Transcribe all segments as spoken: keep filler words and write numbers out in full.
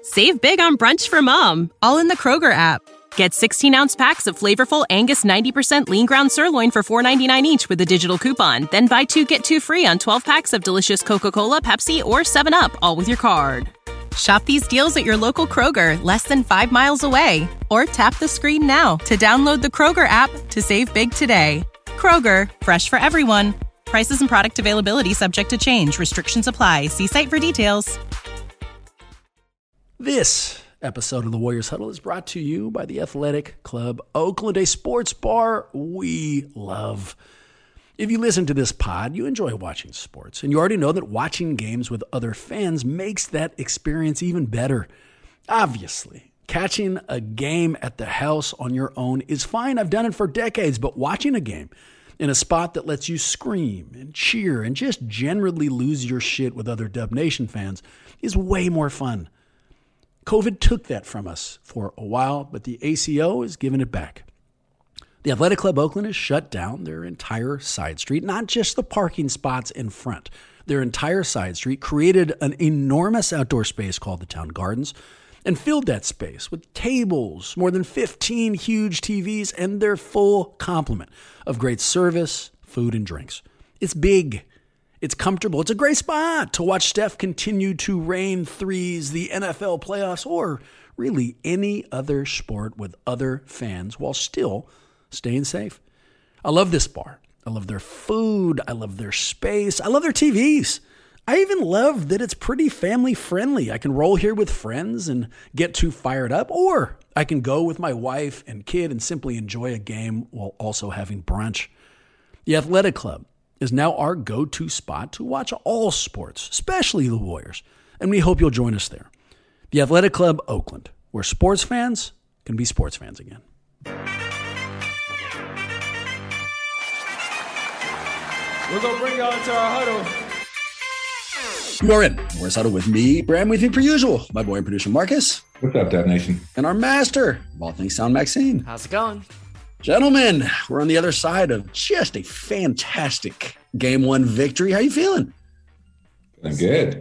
Save big on brunch for mom, all in the Kroger app. Get sixteen-ounce packs of flavorful Angus ninety percent lean ground sirloin for four dollars and ninety-nine cents each with a digital coupon. Then buy two, get two free on twelve packs of delicious Coca-Cola, Pepsi, or seven up, all with your card. Shop these deals at your local Kroger, less than five miles away. Or tap the screen now to download the Kroger app to save big today. Kroger, fresh for everyone. Prices and product availability subject to change. Restrictions apply. See site for details. This episode of the Warriors Huddle is brought to you by the Athletic Club Oakland, a sports bar we love. If you listen to this pod, you enjoy watching sports, and you already know that watching games with other fans makes that experience even better. Obviously, catching a game at the house on your own is fine. I've done it for decades, but watching a game in a spot that lets you scream and cheer and just generally lose your shit with other Dub Nation fans is way more fun. COVID took that from us for a while, but the A C O is giving it back. The Athletic Club Oakland has shut down their entire side street, not just the parking spots in front. Their entire side street, created an enormous outdoor space called the Town Gardens, and filled that space with tables, more than fifteen huge T Vs, and their full complement of great service, food, and drinks. It's big. It's comfortable. It's a great spot to watch Steph continue to rain threes, the N F L playoffs, or really any other sport with other fans while still staying safe. I love this bar. I love their food. I love their space. I love their T Vs. I even love that it's pretty family friendly. I can roll here with friends and get too fired up, or I can go with my wife and kid and simply enjoy a game while also having brunch. The Athletic Club is now our go-to spot to watch all sports, especially the Warriors, and we hope you'll join us there. The Athletic Club Oakland, where sports fans can be sports fans again. We're going to bring y'all into our huddle. You are in Warriors Huddle with me, Bram, with you per usual, my boy and producer Marcus. What's up, Dub Nation? And our master of all things sound, Maxine. How's it going? Gentlemen, we're on the other side of just a fantastic game one victory. How you feeling? I'm good.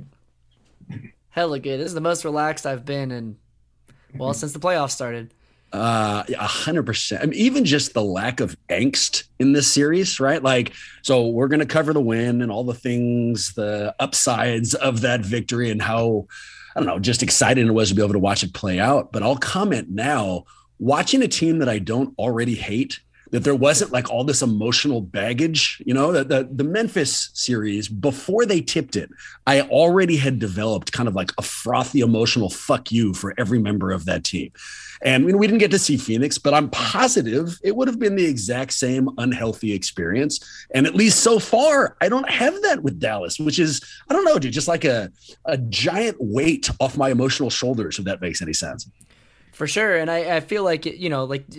Hella good. This is the most relaxed I've been in, well, since the playoffs started. Uh, a hundred percent. I mean, even just the lack of angst in this series, right? Like, so we're going to cover the win and all the things, the upsides of that victory and how, I don't know, just exciting it was to be able to watch it play out. But I'll comment now, watching a team that I don't already hate, that there wasn't like all this emotional baggage, you know, the, the, the Memphis series, before they tipped it, I already had developed kind of like a frothy emotional fuck you for every member of that team. And I mean, we didn't get to see Phoenix, but I'm positive it would have been the exact same unhealthy experience. And at least so far, I don't have that with Dallas, which is, I don't know, dude, just like a, a giant weight off my emotional shoulders, if that makes any sense. For sure, and I, I feel like, you know, like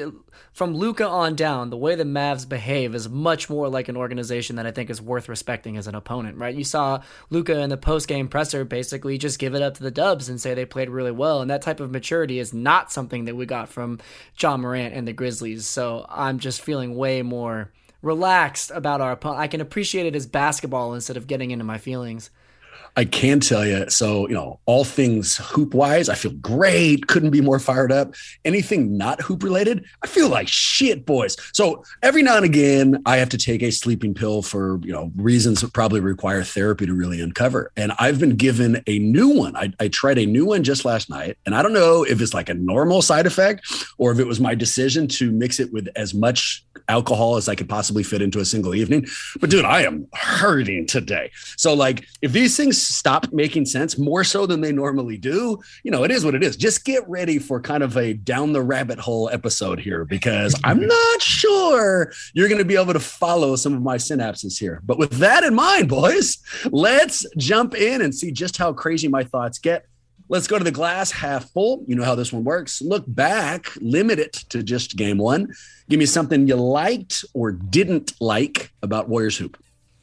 from Luka on down, the way the Mavs behave is much more like an organization that I think is worth respecting as an opponent, right? You saw Luka in the post-game presser basically just give it up to the Dubs and say they played really well, and that type of maturity is not something that we got from Ja Morant and the Grizzlies, so I'm just feeling way more relaxed about our opponent. I can appreciate it as basketball instead of getting into my feelings. I can tell you, so, you know, all things hoop-wise, I feel great, couldn't be more fired up. Anything not hoop-related, I feel like shit, boys. So every now and again, I have to take a sleeping pill for, you know, reasons that probably require therapy to really uncover. And I've been given a new one. I, I tried a new one just last night, and I don't know if it's like a normal side effect or if it was my decision to mix it with as much alcohol as I could possibly fit into a single evening. But dude, I am hurting today. So like, if these things stop making sense more so than they normally do, you know, it is what it is. Just get ready for kind of a down the rabbit hole episode here, because I'm not sure you're going to be able to follow some of my synapses here. But with that in mind, boys, let's jump in and see just how crazy my thoughts get. Let's go to the glass half full. You know how this one works. Look back, limit it to just game one. Give me something you liked or didn't like about Warriors hoop.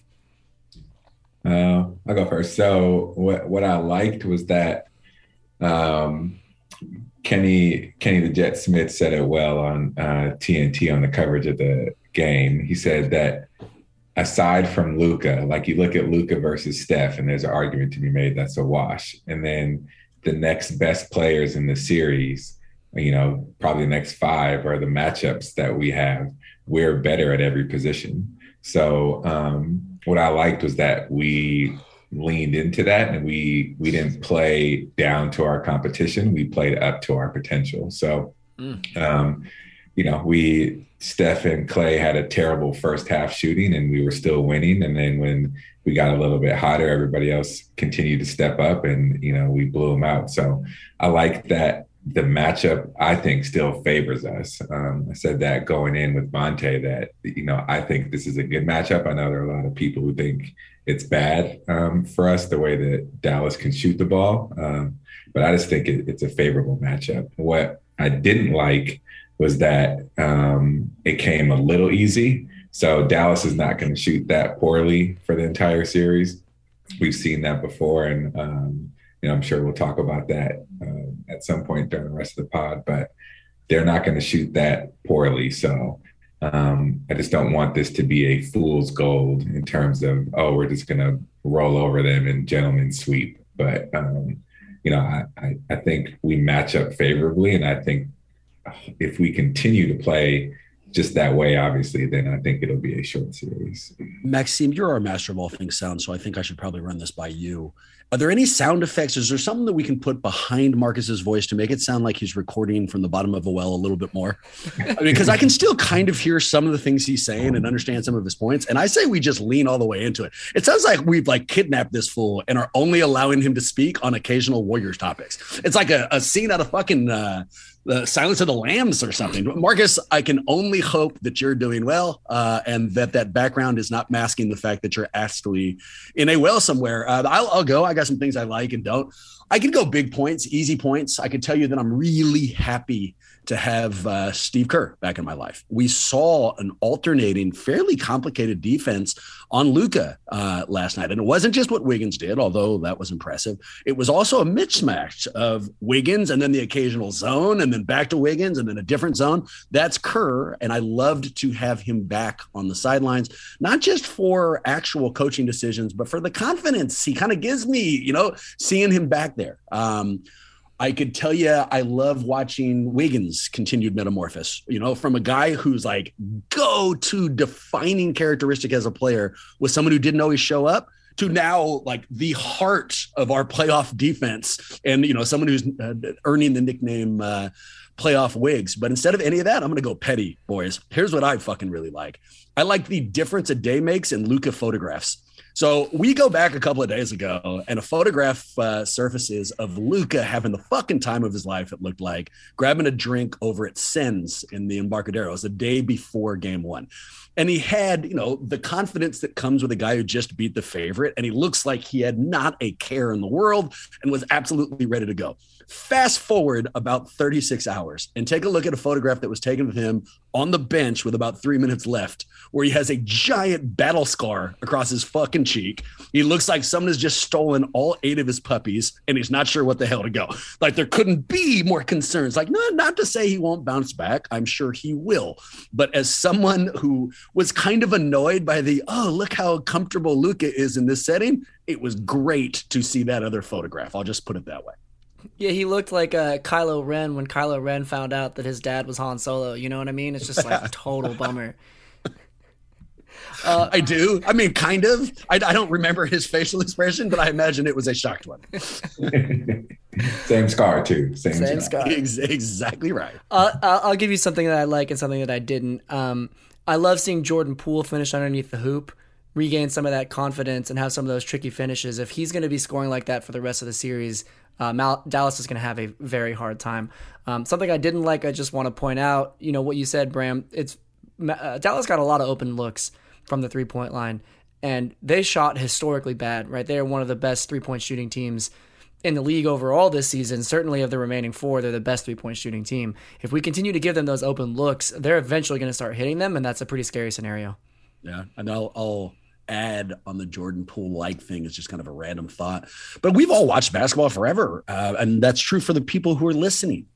Uh, I'll go first. So what what I liked was that um, Kenny Kenny the Jet Smith said it well on uh, T N T on the coverage of the game. He said that aside from Luka, like you look at Luka versus Steph, and there's an argument to be made that's a wash. And then the next best players in the series, you know, probably the next five are the matchups that we have. We're better at every position. So um, what I liked was that we leaned into that, and we we didn't play down to our competition. We played up to our potential. So, mm. um, you know, we Steph and Clay had a terrible first half shooting, and we were still winning. And then when we got a little bit hotter, everybody else continued to step up, and you know, we blew them out. So I like that. The matchup, I think, still favors us. Um, I said that going in with Monte that, you know, I think this is a good matchup. I know there are a lot of people who think it's bad um, for us, the way that Dallas can shoot the ball. Um, but I just think it, it's a favorable matchup. What I didn't like was that um, it came a little easy. So Dallas is not going to shoot that poorly for the entire series. We've seen that before. And, um, you know, I'm sure we'll talk about that uh, at some point during the rest of the pod, but they're not going to shoot that poorly. So um, I just don't want this to be a fool's gold in terms of, oh, we're just going to roll over them and gentleman's sweep. But, um, you know, I, I, I think we match up favorably. And I think if we continue to play just that way, obviously, then I think it'll be a short series. Maxime, you're our master of all things sound, so I think I should probably run this by you. Are there any sound effects? Is there something that we can put behind Marcus's voice to make it sound like he's recording from the bottom of a well a little bit more? I mean, because I can still kind of hear some of the things he's saying and understand some of his points. And I say we just lean all the way into it. It sounds like we've like kidnapped this fool and are only allowing him to speak on occasional Warriors topics. It's like a, a scene out of fucking uh, the Silence of the Lambs or something. Marcus, I can only hope that you're doing well uh, and that that background is not masking the fact that you're actually in a well somewhere. Uh, I'll, I'll go. I got some things I like and don't. I could go big points, easy points. I could tell you that I'm really happy to have uh, Steve Kerr back in my life. We saw an alternating, fairly complicated defense on Luka uh, last night. And it wasn't just what Wiggins did, although that was impressive. It was also a mismatch of Wiggins and then the occasional zone and then back to Wiggins and then a different zone. That's Kerr. And I loved to have him back on the sidelines, not just for actual coaching decisions, but for the confidence he kind of gives me, you know, seeing him back there. Um, I could tell you I love watching Wiggins' continued metamorphosis, you know, from a guy who's like go-to defining characteristic as a player was someone who didn't always show up to now like the heart of our playoff defense and, you know, someone who's uh, earning the nickname uh, playoff Wiggs. But instead of any of that, I'm going to go petty, boys. Here's what I fucking really like. I like the difference a day makes in Luka photographs. So we go back a couple of days ago and a photograph uh, surfaces of Luka having the fucking time of his life, it looked like, grabbing a drink over at Sens in the Embarcadero. It was the day before game one. And he had, you know, the confidence that comes with a guy who just beat the favorite. And he looks like he had not a care in the world and was absolutely ready to go. Fast forward about thirty-six hours and take a look at a photograph that was taken of him on the bench with about three minutes left, where he has a giant battle scar across his fucking cheek. He looks like someone has just stolen all eight of his puppies and he's not sure what the hell to go. Like there couldn't be more concerns. Like, no, not to say he won't bounce back. I'm sure he will. But as someone who was kind of annoyed by the, oh, look how comfortable Luka is in this setting, it was great to see that other photograph. I'll just put it that way. Yeah, he looked like uh, Kylo Ren when Kylo Ren found out that his dad was Han Solo. You know what I mean? It's just like total bummer. Uh, I do. I mean, kind of. I, I don't remember his facial expression, but I imagine it was a shocked one. Same scar, too. Same, Same scar. scar. Ex- exactly right. Uh, I'll give you something that I like and something that I didn't. Um, I love seeing Jordan Poole finish underneath the hoop, regain some of that confidence, and have some of those tricky finishes. If he's going to be scoring like that for the rest of the series, uh, Mal- Dallas is going to have a very hard time. Um, something I didn't like, I just want to point out, you know, what you said, Bram, it's uh, Dallas got a lot of open looks from the three-point line, and they shot historically bad, right? They are one of the best three-point shooting teams in the league overall this season. Certainly of the remaining four, they're the best three-point shooting team. If we continue to give them those open looks, they're eventually going to start hitting them, and that's a pretty scary scenario. Yeah, and I'll, I'll add on the Jordan Poole-like thing. It's just kind of a random thought. But we've all watched basketball forever, uh, and that's true for the people who are listening.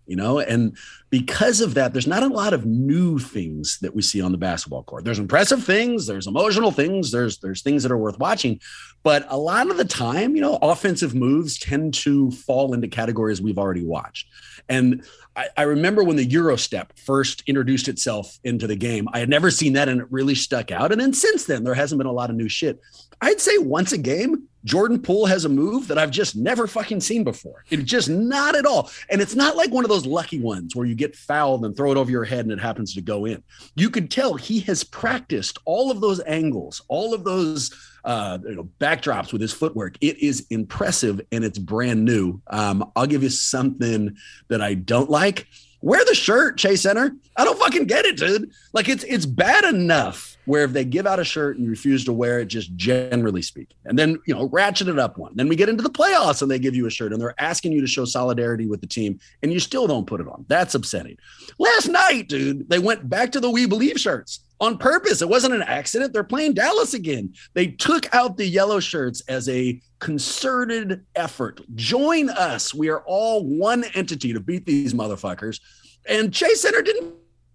you know, and because of that, there's not a lot of new things that we see on the basketball court. There's impressive things, there's emotional things, there's there's things that are worth watching, but a lot of the time, you know, offensive moves tend to fall into categories we've already watched. And I, I remember when the Euro step first introduced itself into the game, I had never seen that and it really stuck out. And then since then, there hasn't been a lot of new shit. I'd say once a game, Jordan Poole has a move that I've just never fucking seen before. It's just not at all. And it's not like one of those lucky ones where you get fouled and throw it over your head and it happens to go in. You could tell he has practiced all of those angles, all of those uh, you know, backdrops with his footwork. It is impressive and it's brand new. Um, I'll give you something that I don't like. Wear the shirt, Chase Center. I don't fucking get it, dude. Like it's it's bad enough where if they give out a shirt and you refuse to wear it, just generally speaking, and then, you know, ratchet it up one. Then we get into the playoffs and they give you a shirt and they're asking you to show solidarity with the team and you still don't put it on. That's upsetting. Last night, dude, they went back to the We Believe shirts on purpose. It wasn't an accident. They're playing Dallas again. They took out the yellow shirts as a concerted effort. Join us. We are all one entity to beat these motherfuckers. And Chase Center didn't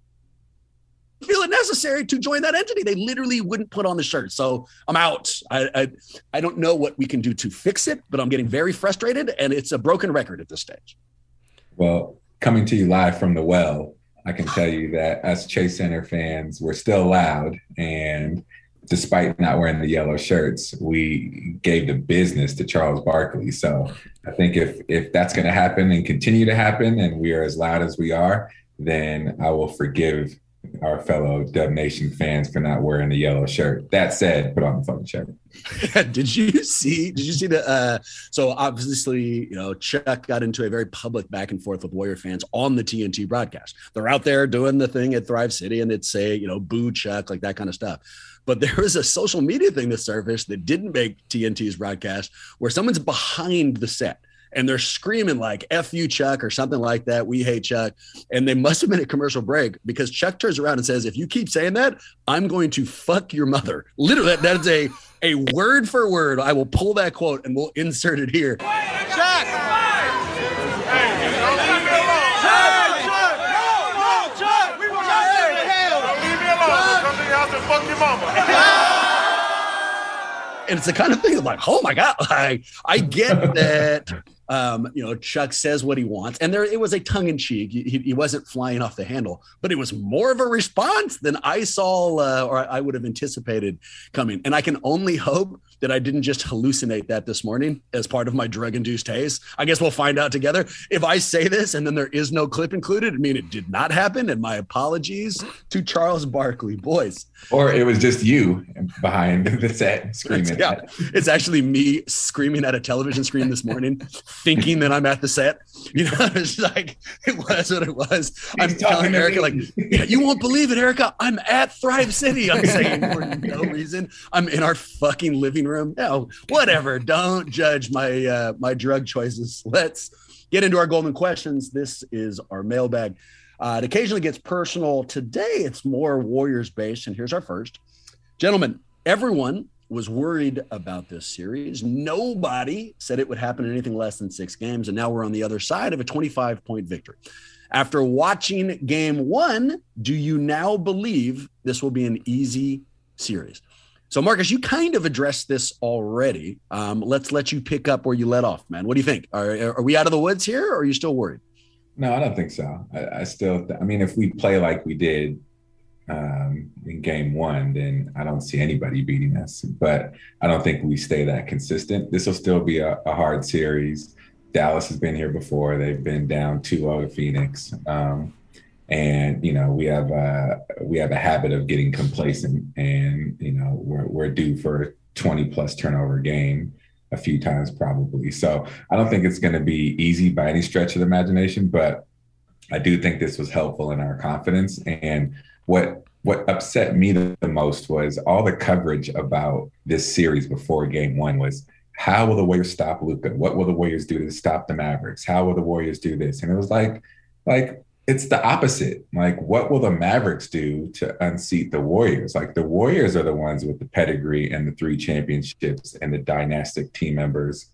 feel it necessary to join that entity. They literally wouldn't put on the shirt. So I'm out. I, I I don't know what we can do to fix it, but I'm getting very frustrated and it's a broken record at this stage. Well, coming to you live from the well, I can tell you that us Chase Center fans, we're still loud. And despite not wearing the yellow shirts, we gave the business to Charles Barkley. So I think if if that's going to happen and continue to happen and we are as loud as we are, then I will forgive our fellow Dub Nation fans for not wearing the yellow shirt. That said, put on the fucking shirt. Did you see, did you see the, uh, so obviously, you know, Chuck got into a very public back and forth with Warrior fans on the T N T broadcast. They're out there doing the thing at Thrive City and they'd say, you know, boo Chuck, like that kind of stuff. But there was a social media thing that surfaced that didn't make T N T's broadcast where someone's behind the set and they're screaming like F you, Chuck, or something like that. We hate Chuck. And they must have been a commercial break because Chuck turns around and says, if you keep saying that, I'm going to fuck your mother. Literally, that, that is a, a word for word. I will pull that quote and we'll insert it here. Chuck! Hey, don't leave me alone. Chuck! Chuck! No, no, Chuck! We were just there to hell. Don't leave me alone. Come to your house and fuck your mama. And it's the kind of thing I'm like, oh my God, I, I get that, um, you know, Chuck says what he wants. And there, it was a tongue in cheek. He, he wasn't flying off the handle, but it was more of a response than I saw uh, or I would have anticipated coming. And I can only hope that I didn't just hallucinate that this morning as part of my drug-induced haze. I guess we'll find out together. If I say this and then there is no clip included, I mean, it did not happen. And my apologies to Charles Barkley, boys. Or it was just you behind the set screaming. Yeah, it's actually me screaming at a television screen this morning, thinking that I'm at the set. You know, it's like, it was what it was. He's I'm telling Erica, like, yeah, you won't believe it, Erica. I'm at Thrive City. I'm saying for no reason. I'm in our fucking living room. No, whatever. Don't judge my uh, my drug choices. Let's get into our golden questions. This is our mailbag. Uh, it occasionally gets personal. Today, it's more Warriors based. And here's our first. Gentlemen, everyone was worried about this series. Nobody said it would happen in anything less than six games. And now we're on the other side of a twenty-five point victory. After watching game one, do you now believe this will be an easy series? So, Marcus, you kind of addressed this already. Um, let's let you pick up where you let off, man. What do you think? Are, are we out of the woods here or are you still worried? No, I don't think so. I, I still, th- I mean, if we play like we did um, in game one, then I don't see anybody beating us. But I don't think we stay that consistent. This will still be a, a hard series. Dallas has been here before. They've been down two oh to Phoenix. Um, and, you know, we have uh, we have a habit of getting complacent and, you know, we're, we're due for a twenty plus turnover game a few times probably. So I don't think it's going to be easy by any stretch of the imagination, but I do think this was helpful in our confidence. And what what upset me the, the most was all the coverage about this series before game one was, how will the Warriors stop Luka? What will the Warriors do to stop the Mavericks? How will the Warriors do this? And it was like, like, it's the opposite. Like, what will the Mavericks do to unseat the Warriors? Like, the Warriors are the ones with the pedigree and the three championships and the dynastic team members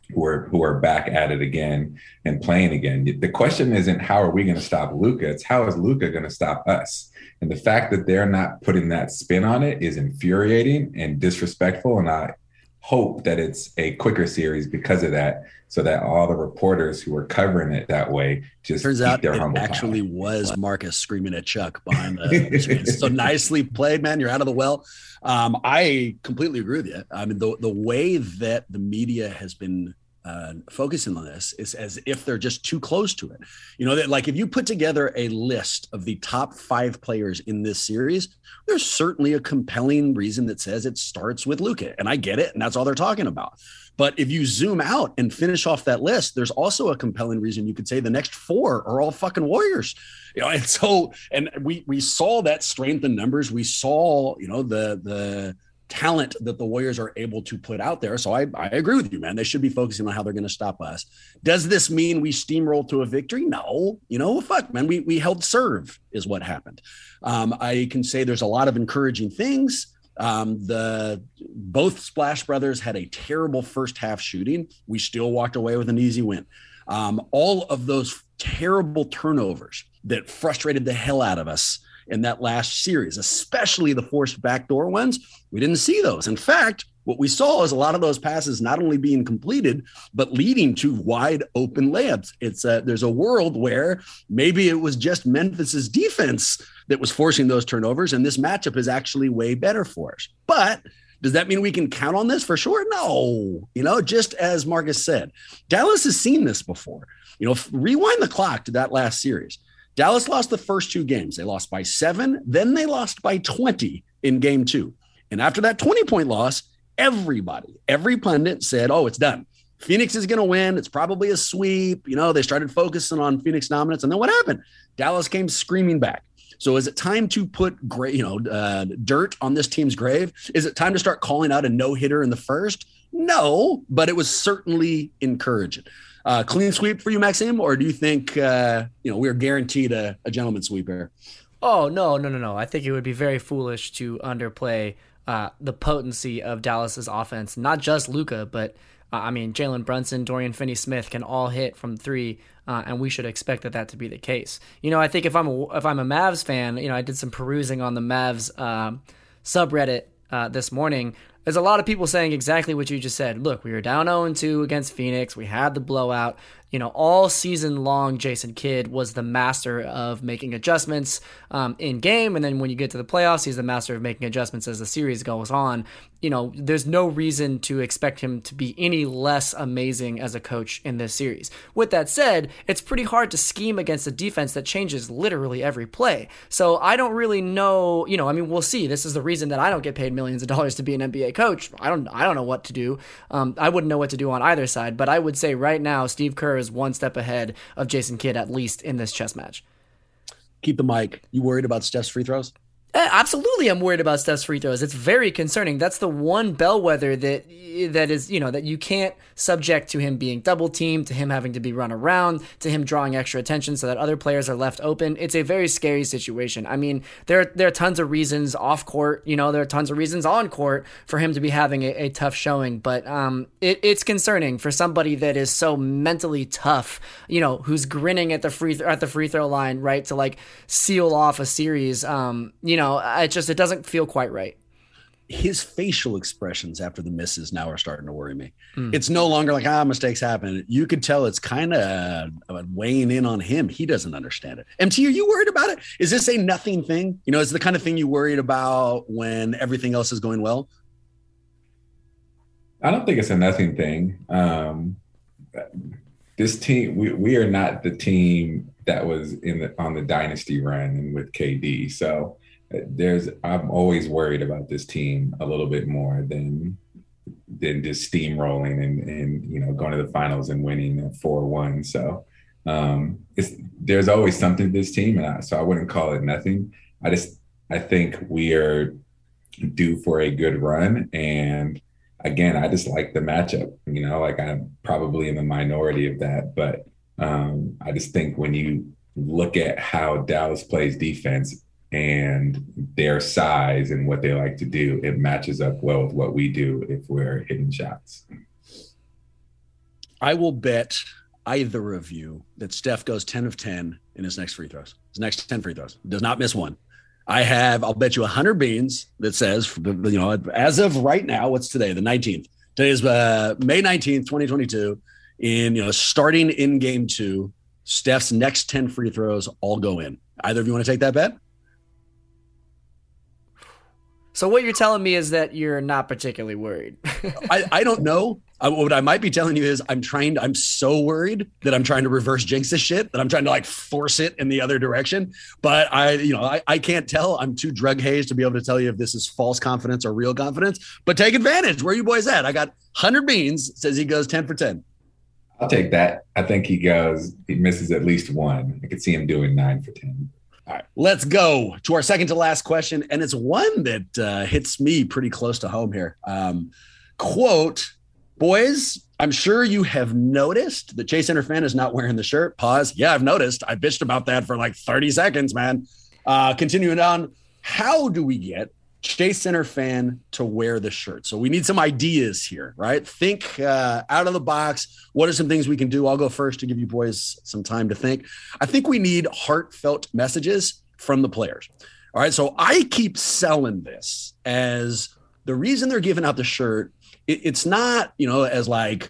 who are who are back at it again and playing again. The question isn't how are we going to stop Luka? It's how is Luka going to stop us? And the fact that they're not putting that spin on it is infuriating and disrespectful. And I hope that it's a quicker series because of that, so that all the reporters who are covering it that way just turns keep out their it humble actually pie. was Marcus screaming at Chuck behind the screen. So nicely played, man. You're out of the well. Um, I completely agree with you. I mean, the the way that the media has been uh, focusing on this is as if they're just too close to it. You know, that like if you put together a list of the top five players in this series, there's certainly a compelling reason that says it starts with Luka, and I get it, and that's all they're talking about. But if you zoom out and finish off that list, there's also a compelling reason you could say the next four are all fucking Warriors. You know, and so, and we we saw that strength in numbers. We saw, you know, the the talent that the Warriors are able to put out there. So I, I agree with you, man. They should be focusing on how they're going to stop us. Does this mean we steamroll to a victory? No. You know, fuck, man. We we held serve is what happened. Um, I can say there's a lot of encouraging things. Um, the both Splash Brothers had a terrible first half shooting. We still walked away with an easy win. Um, all of those terrible turnovers that frustrated the hell out of us in that last series, especially the forced backdoor ones, we didn't see those. In fact, what we saw is a lot of those passes not only being completed, but leading to wide open layups. It's a, there's a world where maybe it was just Memphis's defense that was forcing those turnovers, and this matchup is actually way better for us. But does that mean we can count on this for sure? No. You know, just as Marcus said, Dallas has seen this before. You know, rewind the clock to that last series. Dallas lost the first two games. They lost by seven. Then they lost by twenty in game two. And after that twenty-point loss, everybody, every pundit said, oh, it's done. Phoenix is going to win. It's probably a sweep. You know, they started focusing on Phoenix dominance. And then what happened? Dallas came screaming back. So is it time to put gra- you know, uh, dirt on this team's grave? Is it time to start calling out a no-hitter in the first? No, but it was certainly encouraging. Uh, clean sweep for you, Maxime, or do you think uh, you know we're guaranteed a, a gentleman's sweep here? Oh, no, no, no, no. I think it would be very foolish to underplay uh, the potency of Dallas's offense. Not just Luka, but uh, I mean, Jalen Brunson, Dorian Finney-Smith can all hit from three, uh, and we should expect that that to be the case. You know, I think if I'm a, if I'm a Mavs fan, you know, I did some perusing on the Mavs um, subreddit uh, this morning. There's a lot of people saying exactly what you just said. Look, we were down oh two against Phoenix. We had the blowout. You know, all season long, Jason Kidd was the master of making adjustments um, in game. And then when you get to the playoffs, he's the master of making adjustments as the series goes on. You know, there's no reason to expect him to be any less amazing as a coach in this series. With that said, it's pretty hard to scheme against a defense that changes literally every play. So I don't really know, you know, I mean, we'll see. This is the reason that I don't get paid millions of dollars to be an N B A coach. I don't, I don't know what to do. Um, I wouldn't know what to do on either side, but I would say right now, Steve Kerr is one step ahead of Jason Kidd, at least in this chess match. Keep the mic. You worried about Steph's free throws? Absolutely, I'm worried about Steph's free throws. It's very concerning. That's the one bellwether that that is, you know, that you can't subject to him being double teamed, to him having to be run around, to him drawing extra attention so that other players are left open. It's a very scary situation. I mean, there there are tons of reasons off court, you know, there are tons of reasons on court for him to be having a, a tough showing, but um, it, it's concerning for somebody that is so mentally tough, you know, who's grinning at the free th- at the free throw line, right, to like seal off a series. Um, you know, it just it doesn't feel quite right. His facial expressions after the misses now are starting to worry me. Mm. It's no longer like, ah, mistakes happen. You could tell it's kind of uh, weighing in on him. He doesn't understand it. M T, are you worried about it? Is this a nothing thing? You know, is it the kind of thing you worried about when everything else is going well? I don't think it's a nothing thing. Um, this team, we, we are not the team that was in the on the dynasty run and with K D. So there's I'm always worried about this team a little bit more than than just steamrolling and and you know going to the finals and winning four one. So um, it's there's always something to this team, and I, so I wouldn't call it nothing. I just I think we are due for a good run, and again, I just like the matchup. You know, like I'm probably in the minority of that, but um, I just think when you look at how Dallas plays defense and their size and what they like to do, it matches up well with what we do if we're hitting shots. I will bet either of you that Steph goes ten of ten in his next free throws. His next ten free throws. Does not miss one. I have, I'll bet you one hundred beans that says, you know, as of right now, what's today? The nineteenth. Today is uh, May nineteenth, twenty twenty-two. In, you know, starting in game two, Steph's next ten free throws all go in. Either of you want to take that bet? So what you're telling me is that you're not particularly worried. I, I don't know. I, what I might be telling you is I'm trying to, I'm so worried that I'm trying to reverse jinx this shit, that I'm trying to like force it in the other direction. But I, you know, I, I can't tell. I'm too drug hazed to be able to tell you if this is false confidence or real confidence. But take advantage. Where are you boys at? I got one hundred beans, says he goes ten for ten. I'll take that. I think he goes, he misses at least one. I could see him doing nine for ten. All right, let's go to our second to last question. And it's one that uh, hits me pretty close to home here. Um, quote, boys, I'm sure you have noticed that Chase Center fan is not wearing the shirt. Pause. Yeah, I've noticed. I bitched about that for like thirty seconds, man. Uh, continuing on, how do we get Chase Center fan to wear the shirt? So we need some ideas here, right? Think uh, out of the box. What are some things we can do? I'll go first to give you boys some time to think. I think we need heartfelt messages from the players. All right. So I keep selling this as the reason they're giving out the shirt. It, it's not, you know, as like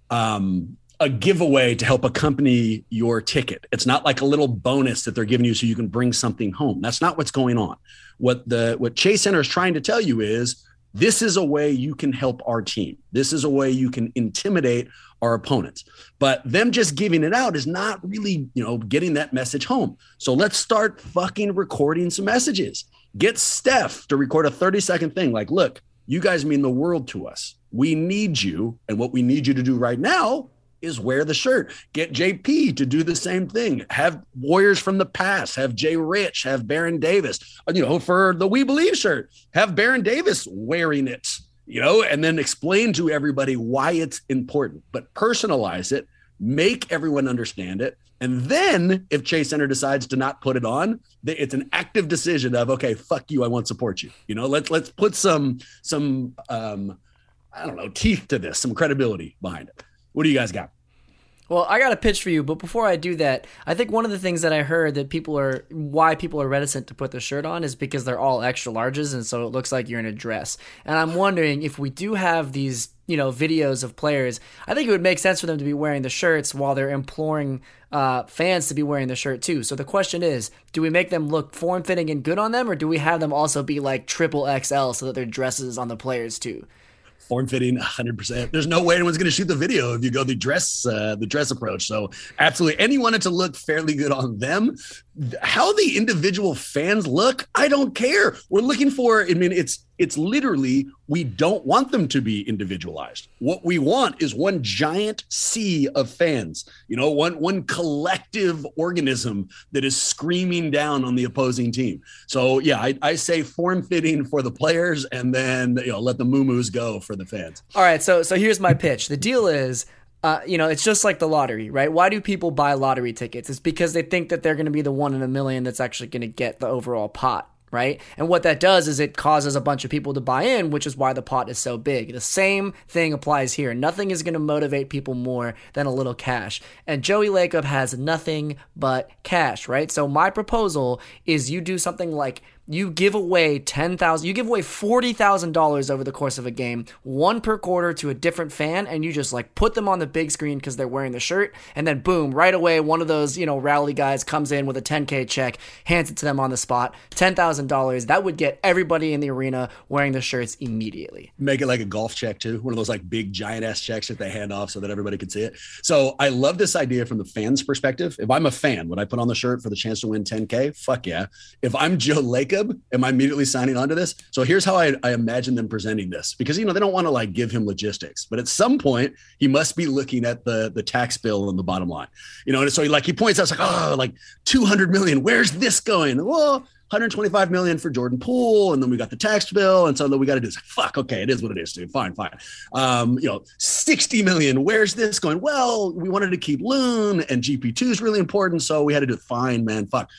um, a giveaway to help accompany your ticket. It's not like a little bonus that they're giving you so you can bring something home. That's not what's going on. What the what Chase Center is trying to tell you is this is a way you can help our team. This is a way you can intimidate our opponents. But them just giving it out is not really, you know, getting that message home. So let's start fucking recording some messages. Get Steph to record a thirty second thing. Like, look, you guys mean the world to us. We need you. And what we need you to do right now is wear the shirt. Get J P to do the same thing. Have Warriors from the past. Have Jay Rich. Have Baron Davis. You know, for the We Believe shirt, have Baron Davis wearing it, you know, and then explain to everybody why it's important. But personalize it. Make everyone understand it. And then if Chase Center decides to not put it on, it's an active decision of, okay, fuck you, I won't support you. You know, let's let's put some, some um, I don't know, teeth to this, some credibility behind it. What do you guys got? Well, I got a pitch for you, but before I do that, I think one of the things that I heard that people are, why people are reticent to put the shirt on is because they're all extra larges, and so it looks like you're in a dress. And I'm wondering if we do have these, you know, videos of players, I think it would make sense for them to be wearing the shirts while they're imploring uh, fans to be wearing the shirt too. So the question is, do we make them look form-fitting and good on them, or do we have them also be like triple X L so that their dresses on the players too? Form-fitting, one hundred percent. There's no way anyone's going to shoot the video if you go the dress uh, the dress approach. So absolutely, and you want it to look fairly good on them. How the individual fans look, I don't care. We're looking for, I mean, it's it's literally, we don't want them to be individualized. What we want is one giant sea of fans, you know, one one collective organism that is screaming down on the opposing team. So yeah, I, I say form-fitting for the players, and then, you know, let the moo-moos go for the fans. All right, so so here's my pitch. The deal is, Uh, you know, it's just like the lottery, right? Why do people buy lottery tickets? It's because they think that they're going to be the one in a million that's actually going to get the overall pot, right? And what that does is it causes a bunch of people to buy in, which is why the pot is so big. The same thing applies here. Nothing is going to motivate people more than a little cash. And Joey Lacob has nothing but cash, right? So my proposal is you do something like you give away ten thousand dollars, you give away forty thousand dollars over the course of a game, one per quarter to a different fan, and you just like put them on the big screen because they're wearing the shirt, and then boom, right away, one of those, you know, rally guys comes in with a ten K check, hands it to them on the spot, ten thousand dollars. That would get everybody in the arena wearing the shirts immediately. Make it like a golf check too, one of those like big giant ass checks that they hand off so that everybody can see it. So I love this idea from the fans' perspective. If I'm a fan, would I put on the shirt for the chance to win ten K? Fuck yeah. If I'm Joe Lacob, am I immediately signing on to this? So here's how I, I imagine them presenting this, because, you know, they don't want to like give him logistics, but at some point he must be looking at the, the tax bill on the bottom line, you know? And so he like, he points out, it's like, oh, like two hundred million, where's this going? Well, one hundred twenty-five million for Jordan Poole. And then we got the tax bill. And so then we got to do is like, fuck, okay, it is what it is, dude. Fine, fine. Um, you know, sixty million, where's this going? Well, we wanted to keep Loon, and G P two is really important. So we had to do fine, man, fuck.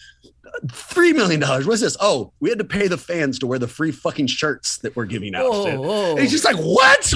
Three million dollars. What's this? Oh, we had to pay the fans to wear the free fucking shirts that we're giving out. Whoa, whoa. And he's just like, what? what? What are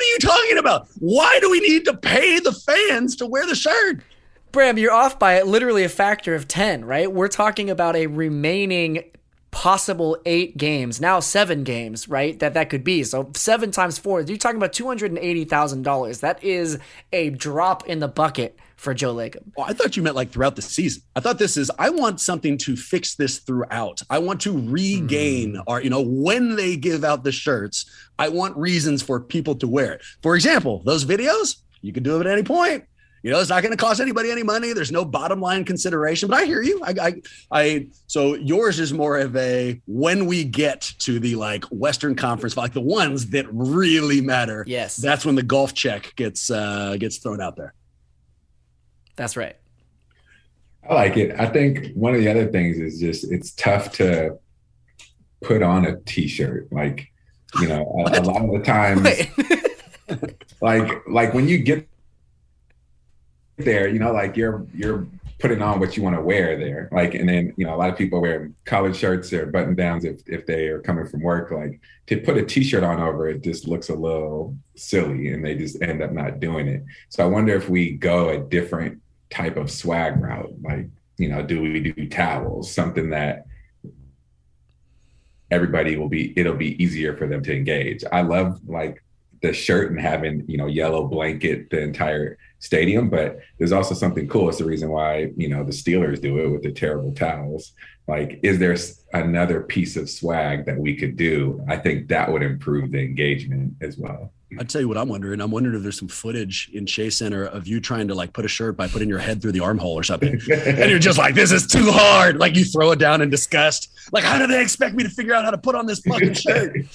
you talking about? Why do we need to pay the fans to wear the shirt? Bram, you're off by literally a factor of ten, right? We're talking about a remaining possible eight games, now seven games, right? That that could be. So seven times four, you're talking about two hundred eighty thousand dollars. That is a drop in the bucket for Joe Lacob. Oh, I thought you meant like throughout the season. I thought this is, I want something to fix this throughout. I want to regain mm. our, you know, when they give out the shirts, I want reasons for people to wear it. For example, those videos, you can do it at any point. You know, it's not going to cost anybody any money. There's no bottom line consideration, but I hear you. I, I, I, so yours is more of a, when we get to the like Western Conference, like the ones that really matter. Yes. That's when the golf check gets, uh, gets thrown out there. That's right. I like it. I think one of the other things is just, it's tough to put on a t-shirt. Like, you know, a, a lot of the times, like, like when you get there, you know, like you're you're putting on what you want to wear there. Like, and then, you know, a lot of people wear collared shirts or button downs if if they are coming from work. Like, to put a t-shirt on over it just looks a little silly, and they just end up not doing it. So I wonder if we go a different type of swag route. Like, you know, do we do towels, something that everybody will be, it'll be easier for them to engage. I love like the shirt and having, you know, yellow blanket the entire stadium, but there's also something cool. It's the reason why, you know, the Steelers do it with the terrible towels. Like, is there another piece of swag that we could do? I think that would improve the engagement as well. I'll tell you what I'm wondering. I'm wondering if there's some footage in Chase Center of you trying to like put a shirt by putting your head through the armhole or something. And you're just like, this is too hard. Like, you throw it down in disgust. Like, how do they expect me to figure out how to put on this fucking shirt? We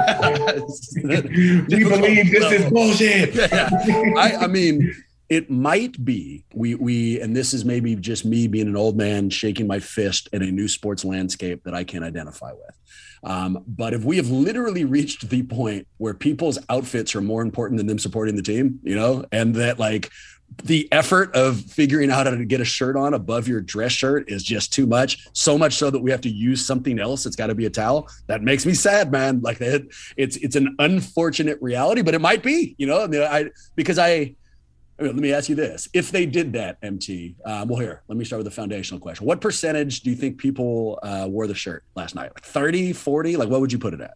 believe this is bullshit. Yeah. I, I mean, it might be we we and this is maybe just me being an old man shaking my fist in a new sports landscape that I can't identify with. Um, but if we have literally reached the point where people's outfits are more important than them supporting the team, you know, and that like the effort of figuring out how to get a shirt on above your dress shirt is just too much, so much so that we have to use something else. It's got to be a towel. That makes me sad, man. Like that, it's it's an unfortunate reality, but it might be, you know, I mean, I because I. I mean, let me ask you this. If they did that, M T, um, well, here, let me start with a foundational question. What percentage do you think people uh, wore the shirt last night? Like thirty, forty? Like, what would you put it at?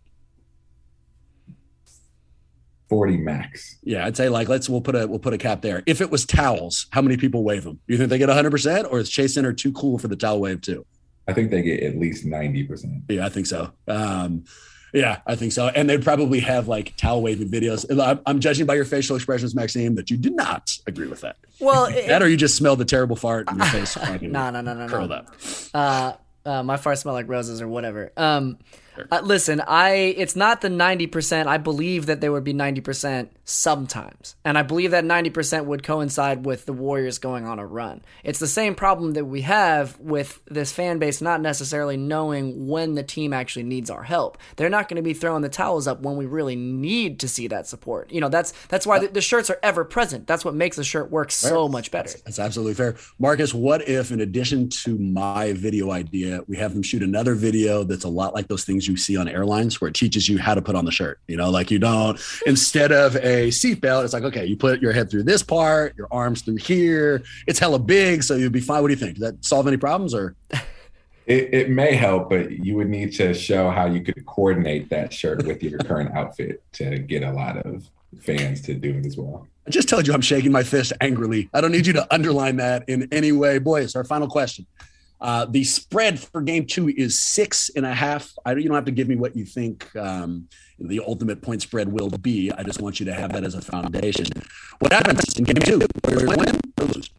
forty max. Yeah, I'd say like, let's, we'll put a, we'll put a cap there. If it was towels, how many people wave them? Do you think they get one hundred percent, or is Chase Center too cool for the towel wave too? I think they get at least ninety percent. Yeah, I think so. Um, Yeah, I think so. And they'd probably have like towel waving videos. I'm judging by your facial expressions, Maxime, that you did not agree with that. Well, that or you just smelled the terrible fart in your face. No, no, no, no, curled no. up. Uh, uh, my fart smelled like roses or whatever. Um, uh, listen, I it's not the ninety percent. I believe that there would be ninety percent sometimes. And I believe that ninety percent would coincide with the Warriors going on a run. It's the same problem that we have with this fan base not necessarily knowing when the team actually needs our help. They're not going to be throwing the towels up when we really need to see that support. You know, that's that's why the, the shirts are ever present. That's what makes the shirt work so much better. That's, that's absolutely fair. Marcus, what if in addition to my video idea, we have them shoot another video that's a lot like those things you see on airlines where it teaches you how to put on the shirt? You know, like you don't, instead of a seatbelt, it's like, okay, you put your head through this part, your arms through here. It's hella big, so you'll be fine. What do you think? Does that solve any problems or? It, it may help, but you would need to show how you could coordinate that shirt with your current outfit to get a lot of fans to do it as well. I just told you I'm shaking my fist angrily. I don't need you to underline that in any way. Boys, our final question. Uh, the spread for game two is six and a half. I, you don't have to give me what you think um, the ultimate point spread will be. I just want you to have that as a foundation. What happens in game two? Win or lose?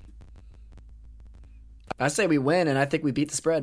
I say we win, and I think we beat the spread.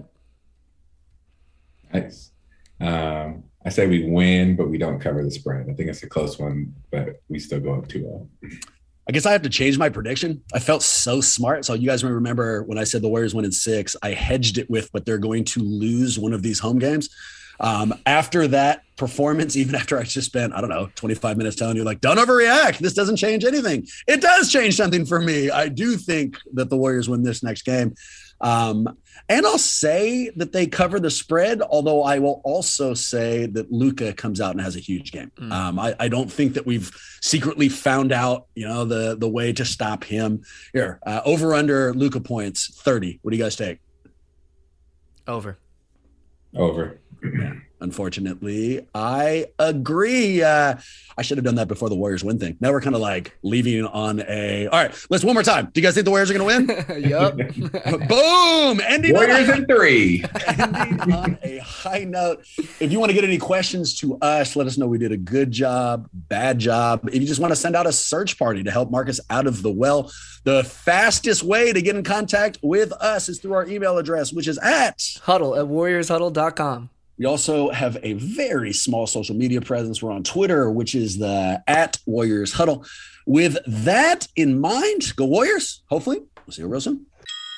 Nice. Um, I say we win, but we don't cover the spread. I think it's a close one, but we still go up two oh. I guess I have to change my prediction. I felt so smart. So you guys may remember when I said the Warriors win in six, I hedged it with, but they're going to lose one of these home games. Um, after that performance, even after I just spent, I don't know, twenty-five minutes telling you, like, don't overreact. This doesn't change anything. It does change something for me. I do think that the Warriors win this next game. Um, and I'll say that they cover the spread, although I will also say that Luka comes out and has a huge game. Mm. Um, I, I don't think that we've secretly found out, you know, the, the way to stop him. Here, uh, over under Luka points, thirty. What do you guys take? Over. Over. Yeah, unfortunately, I agree. Uh, I should have done that before the Warriors win thing. Now we're kind of like leaving on a. All right, let's one more time. Do you guys think the Warriors are going to win? Yup. Boom! Ending Warriors in three. Ending on a high note. If you want to get any questions to us, let us know we did a good job, bad job. If you just want to send out a search party to help Marcus out of the well, the fastest way to get in contact with us is through our email address, which is at huddle at warriors huddle dot com. We also have a very small social media presence. We're on Twitter, which is the at Warriors Huddle. With that in mind, go Warriors. Hopefully, we'll see you real soon.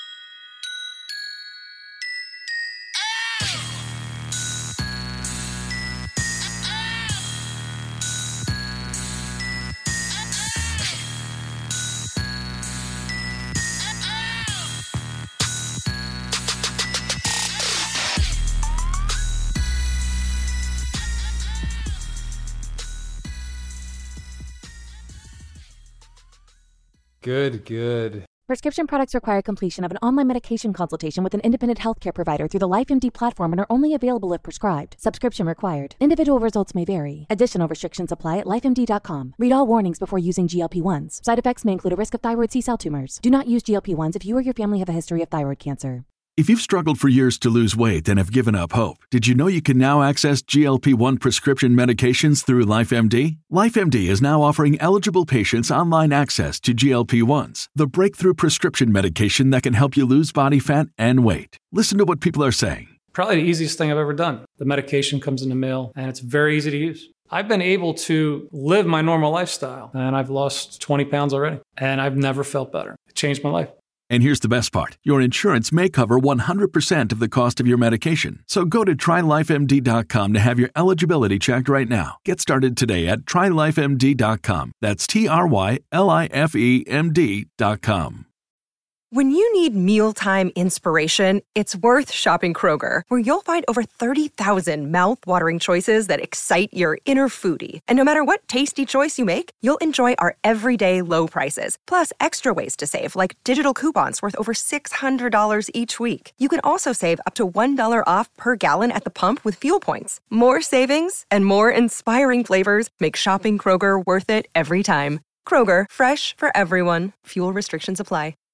Good, good. Prescription products require completion of an online medication consultation with an independent healthcare provider through the LifeMD platform and are only available if prescribed. Subscription required. Individual results may vary. Additional restrictions apply at life M D dot com. Read all warnings before using G L P ones. Side effects may include a risk of thyroid C-cell tumors. Do not use G L P ones if you or your family have a history of thyroid cancer. If you've struggled for years to lose weight and have given up hope, did you know you can now access G L P one prescription medications through LifeMD? LifeMD is now offering eligible patients online access to G L P ones, the breakthrough prescription medication that can help you lose body fat and weight. Listen to what people are saying. Probably the easiest thing I've ever done. The medication comes in the mail, and it's very easy to use. I've been able to live my normal lifestyle, and I've lost twenty pounds already, and I've never felt better. It changed my life. And here's the best part. Your insurance may cover one hundred percent of the cost of your medication. So go to try life M D dot com to have your eligibility checked right now. Get started today at try life M D dot com. That's T R Y L I F E M D dot com. When you need mealtime inspiration, it's worth shopping Kroger, where you'll find over thirty thousand mouth-watering choices that excite your inner foodie. And no matter what tasty choice you make, you'll enjoy our everyday low prices, plus extra ways to save, like digital coupons worth over six hundred dollars each week. You can also save up to one dollar off per gallon at the pump with fuel points. More savings and more inspiring flavors make shopping Kroger worth it every time. Kroger, fresh for everyone. Fuel restrictions apply.